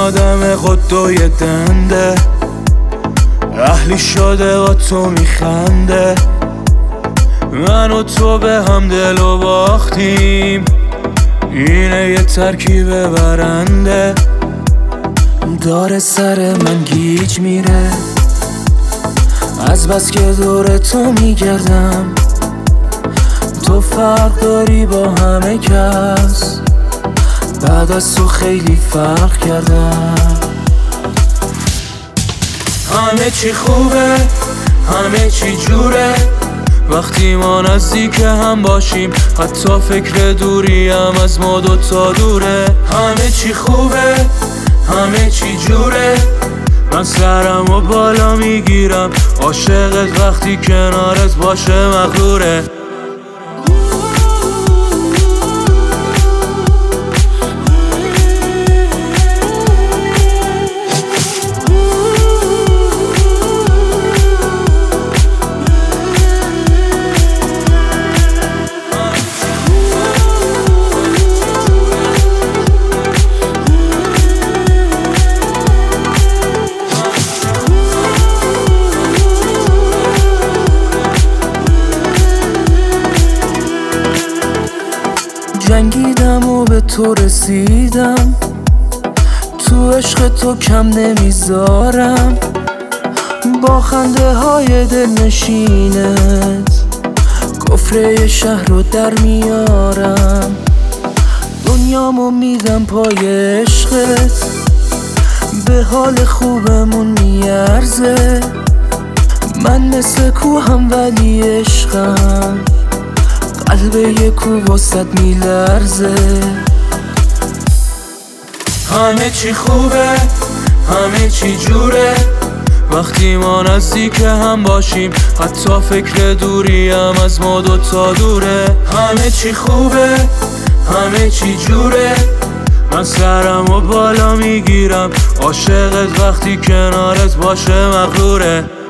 آدم خودتوی دنده، اهلی شده با تو میخنده. من و تو به هم دل و باختیم، اینه یه ترکیب برنده. داره سر من گیج میره از بس که دور تو میگردم. تو فرق داری با همه کس، بعد از تو خیلی فرق کردم. همه چی خوبه، همه چی جوره وقتی ما نزدیک هم باشیم، حتی فکر دوری هم از ما دوتا دوره. همه چی خوبه، همه چی جوره، من سرم و بالا میگیرم، عاشقت وقتی کنارت باشه مغروره. جنگیدم و به تو رسیدم، تو عشق تو کم نمیذارم. با خنده های دل نشینت کفره شهر رو در میارم. دنیامو میدم پای عشقت، به حال خوبمون میارزه. من مثل کوهم ولی عشقم، قلب یکو واسد میلرزه. همه چی خوبه، همه چی جوره وقتی ما نزدیک هم باشیم، حتی فکر دوری هم از ما دوتا دوره. همه چی خوبه، همه چی جوره، من سرم و بالا میگیرم، عاشقت وقتی کنارت باشه مغروره.